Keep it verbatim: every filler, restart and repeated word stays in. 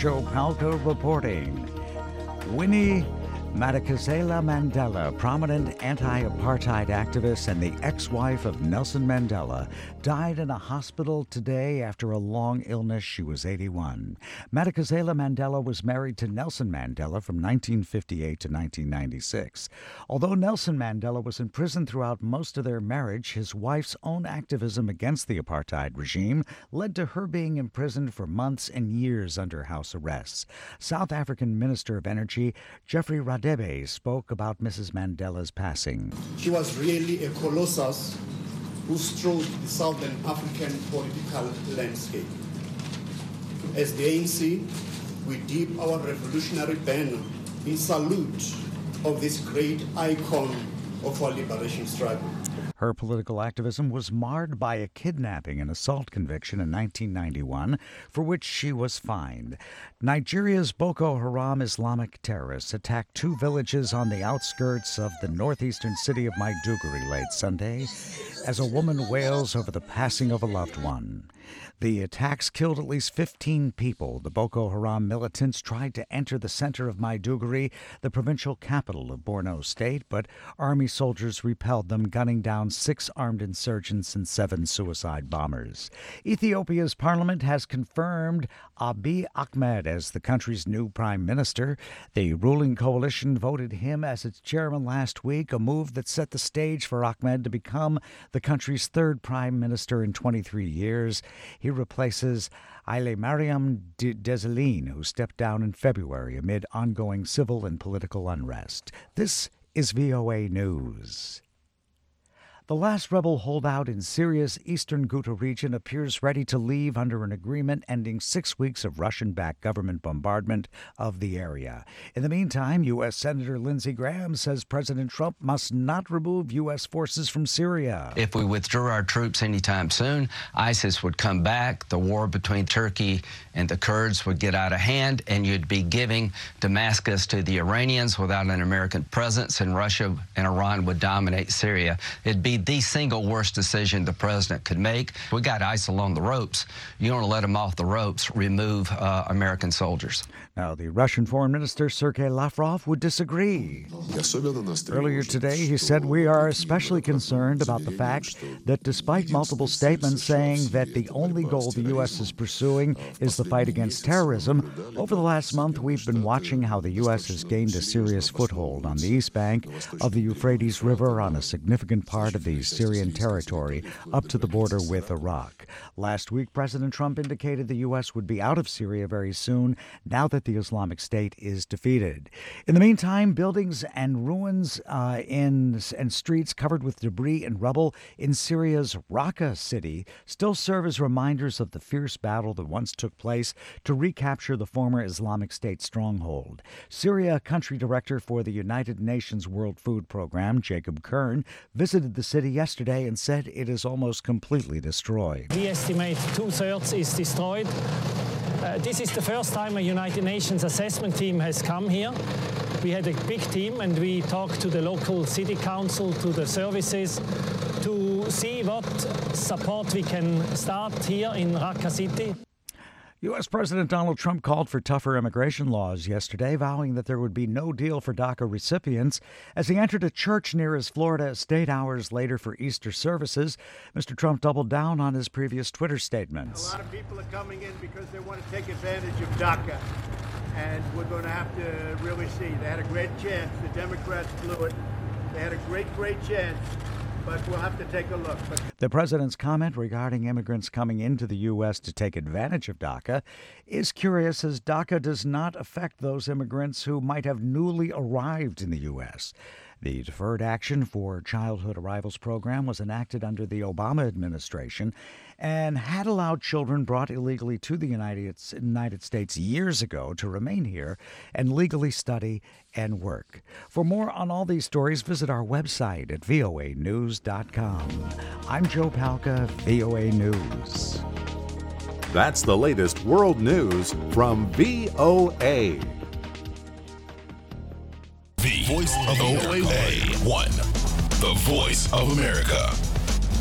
Joe Palca reporting. Winnie Madikizela Mandela, prominent anti-apartheid activist and the ex-wife of Nelson Mandela, died in a hospital today after a long illness. She was eighty-one. Madikizela Mandela was married to Nelson Mandela from nineteen fifty-eight to nineteen ninety-six. Although Nelson Mandela was in prison throughout most of their marriage, his wife's own activism against the apartheid regime led to her being imprisoned for months and years under house arrests. South African Minister of Energy Jeffrey Radebe spoke about Missus Mandela's passing. She was really a colossus who strode the Southern African political landscape. As the A N C, we dip our revolutionary banner in salute of this great icon of our liberation struggle. Her political activism was marred by a kidnapping and assault conviction in nineteen ninety-one, for which she was fined. Nigeria's Boko Haram Islamic terrorists attacked two villages on the outskirts of the northeastern city of Maiduguri late Sunday as a woman wails over the passing of a loved one. The attacks killed at least fifteen people. The Boko Haram militants tried to enter the center of Maiduguri, the provincial capital of Borno State, but army soldiers repelled them, gunning down six armed insurgents and seven suicide bombers. Ethiopia's parliament has confirmed Abiy Ahmed as the country's new prime minister. The ruling coalition voted him as its chairman last week, a move that set the stage for Ahmed to become the country's third prime minister in twenty-three years. He replaces Haile Mariam Desalegn, who stepped down in February amid ongoing civil and political unrest. This is V O A News. The last rebel holdout in Syria's eastern Ghouta region appears ready to leave under an agreement ending six weeks of Russian-backed government bombardment of the area. In the meantime, U S. Senator Lindsey Graham says President Trump must not remove U S forces from Syria. If we withdrew our troops anytime soon, ISIS would come back, the war between Turkey and the Kurds would get out of hand, and you'd be giving Damascus to the Iranians without an American presence, and Russia and Iran would dominate Syria. It'd be the single worst decision the president could make. We got ISIL on the ropes. You want to let them off the ropes, remove uh, American soldiers. Now, the Russian Foreign Minister Sergei Lavrov would disagree. Earlier today, he said, "We are especially concerned about the fact that despite multiple statements saying that the only goal the U S is pursuing is the fight against terrorism, over the last month we've been watching how the U S has gained a serious foothold on the east bank of the Euphrates River on a significant part of the Syrian territory up to the border with Iraq. Last week, President Trump indicated the U S would be out of Syria very soon, now that the Islamic State is defeated. In the meantime, buildings and ruins uh, in and streets covered with debris and rubble in Syria's Raqqa city still serve as reminders of the fierce battle that once took place to recapture the former Islamic State stronghold. Syria Country Director for the United Nations World Food Program, Jacob Kern, visited the city yesterday and said it is almost completely destroyed. We estimate two-thirds is destroyed. Uh, this is the first time a United Nations assessment team has come here. We had a big team and we talked to the local city council, to the services, to see what support we can start here in Raqqa City. U S. President Donald Trump called for tougher immigration laws yesterday, vowing that there would be no deal for DACA recipients. As he entered a church near his Florida estate hours later for Easter services, Mister Trump doubled down on his previous Twitter statements. A lot of people are coming in because they want to take advantage of DACA, and we're going to have to really see. They had a great chance. The Democrats blew it. They had a great, great chance. But we'll have to take a look. But the president's comment regarding immigrants coming into the U S to take advantage of DACA is curious, as DACA does not affect those immigrants who might have newly arrived in the U S. The Deferred Action for Childhood Arrivals program was enacted under the Obama administration and had allowed children brought illegally to the United, United States years ago to remain here and legally study and work. For more on all these stories, visit our website at V O A news dot com. I'm Joe Palca, V O A News. That's the latest world news from V O A. The Voice of O A one, the Voice of America.